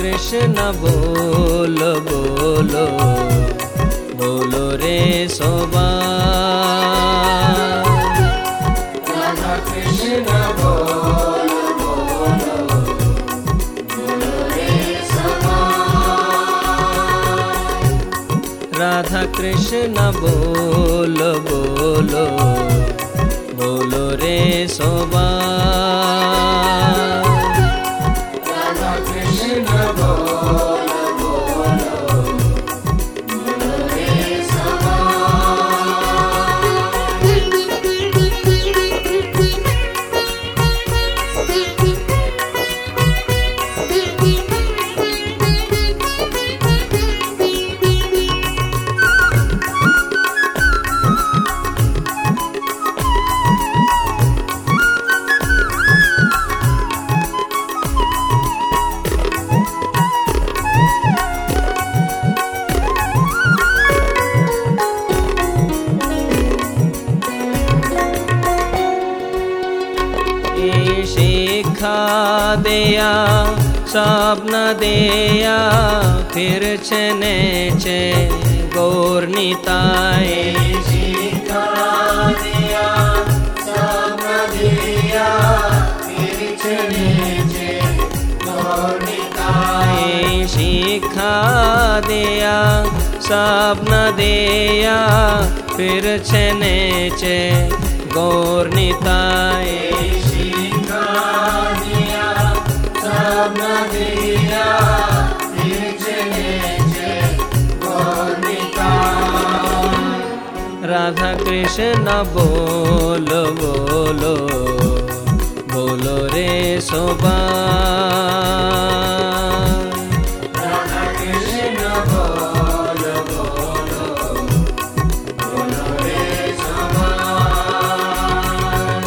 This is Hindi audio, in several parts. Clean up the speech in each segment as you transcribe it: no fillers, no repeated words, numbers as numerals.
कृष्ण बोलो बोलो बोलो रे सोबान। राधा कृष्ण बोलो बोलो बोलो रे सोबान। राधा कृष्ण बोलो बोलो बोलो रे सोबान। राधा कृष्ण बोलो बोलो बोलो रे शिखा दिया स्वप्न दिया फिर छने छे गौरनीताए। शिखा दिया स्वप्न दिया फिर छने छे गौरनीताए। शिखा दिया स्वप्न दिया फिर छने छे गौरनीताए। राधा कृष्ण बोलो बोलो बोलो रे सोबान। राधा कृष्ण बोलो बोलो बोलो रे सोबान।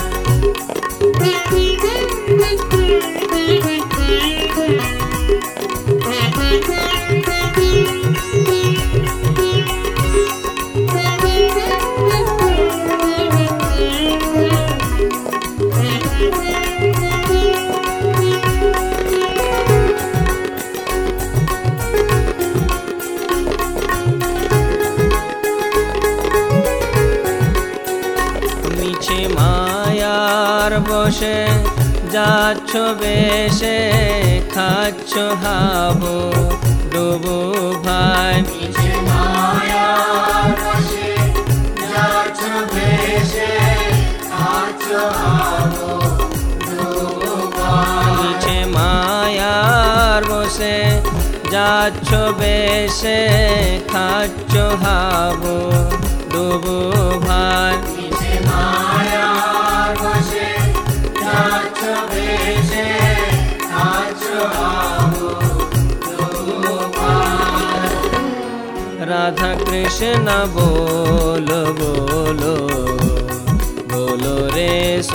মিছে মায়ার বসে যাচ্ছ বেশে খাচ্ছ হাবু ডুবু ভাই। মিছে মায়ার বসে যাচ্ছ বেশে খাচ্ছ হাবু ডুবু ভাই। মিছে মায়ার বসে যাচ্ছ বেশে খাচ্ছ হাবু ডুবু ভাই। মিছে মায়ার বসে যাচ্ছ বেশে খাচ্ছ হাবু ডুবু ভাই। राधा कृष्ण बोलो बोलो बोलो रे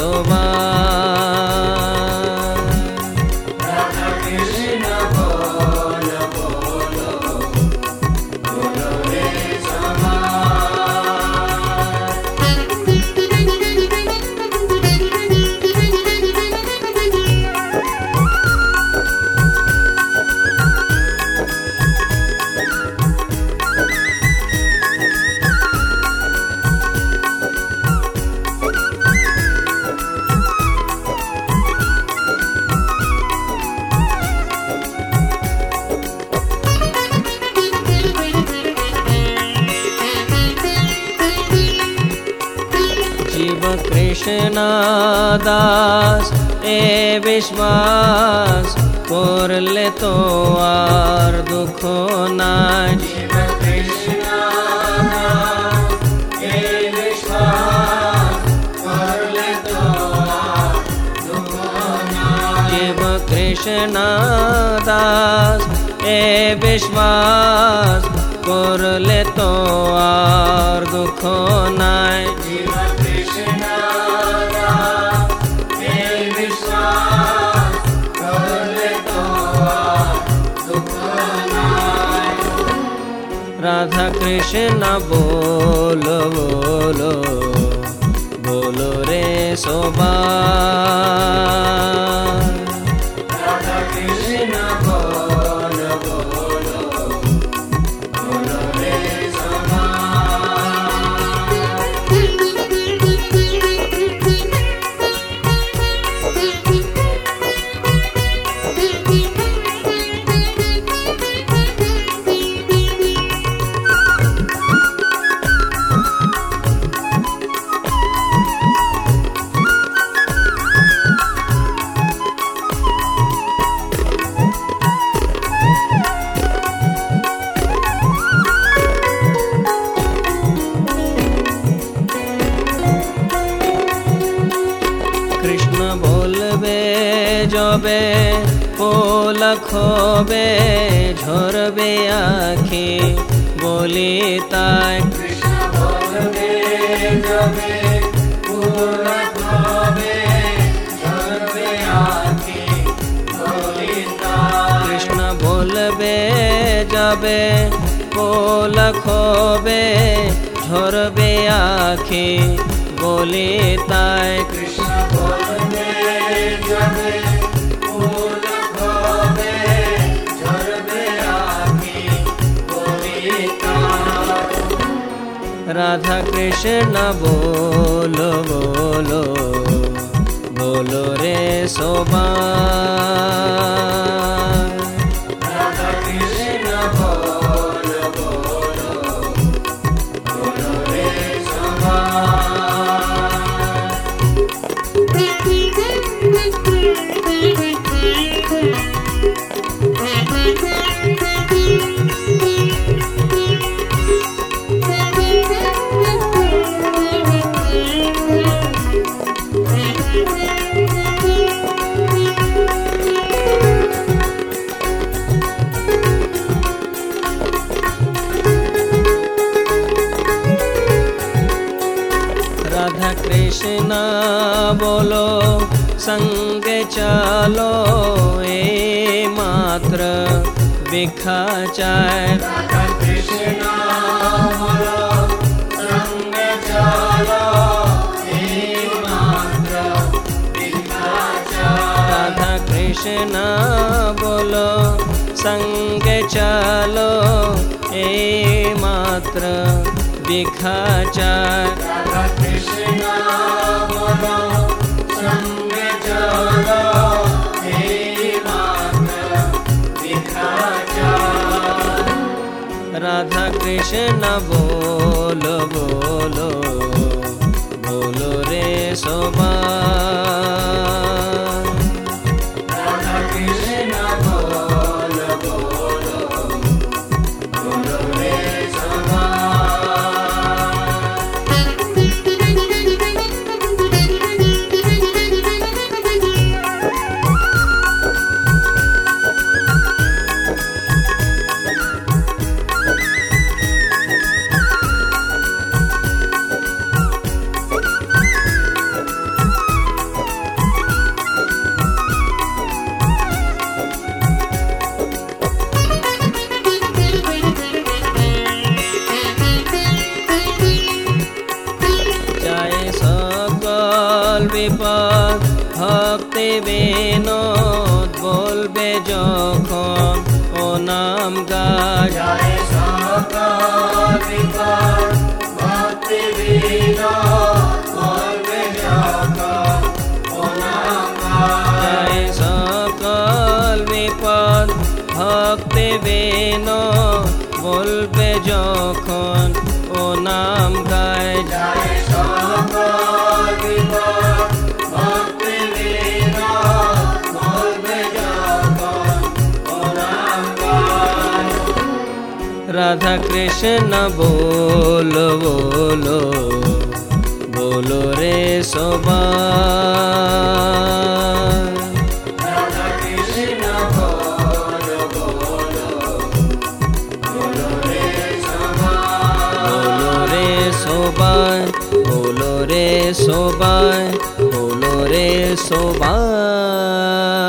सोबान। राधा कृष्ण बोलो बोलो बोलो रे जीव कृष्ण दास ए विश्वास করলে তো আর দুঃখ নাই। जीव कृष्ण दास ए विश्वास करले तो दुख नाय। जीव कृष्ण दास ए विश्वास করলে তো আর দুঃখ নাই। जीव कृष्ण दास ए विश्वास करले तो दुख नाय। राधा कृष्ण बोलो बोलो बोलो रे सोबान। राधा कृष्ण बोलो যবে পলক হবে ঝরবে আখি বলি তাই কৃষ্ণ বলবে যবে পলক হবে ঝরবে আখি বলি তাই কৃষ্ণ বলবে যাবে পলক হবে ঝরবে আখি বলি তাই কৃষ্ণ বলবে যবে পলক হবে ঝরবে আখি বলি তাই রাধা কৃষ্ণ বলো বলো বলো রে সবাই রাধা কৃষ্ণ বল বল বল রে সবাই राधा कृष्ण बोलो संग चलो ए मात्र बिखा चाय राधा कृष्ण बोलो संग चलो हे मात्र बिखा चाय राधा कृष्ण बोलो संग चलो ए मात्र बिखा चाय राधा कृष्ण बोलो संग चलो हे मात्र बिखा चाय राधा कृष्ण बोलो बोलो बोलो रे सोबान राधा कृष्ण बोल बोल बोल रे जाए सकल विपद भक्ति বিনোদ বলবে যখন ও নাম গায় जय सकल विपद भक्ति विनोद बोलबे जखन ओ नाम गाय। जाए सकल विপদ ভক্তি বিনোদ বলবে যখন ও নাম গায় जय सकल विपद भक्ति विनोद बोलबे जखन ओ नाम गाय। राधा कृष्ण बोलो बोलो बोलो रे सोबान राधा कृष्ण बोल बोल बोल रे सबान बोलो रे सोबान बोलो रे सोबान बोलो रे सोबान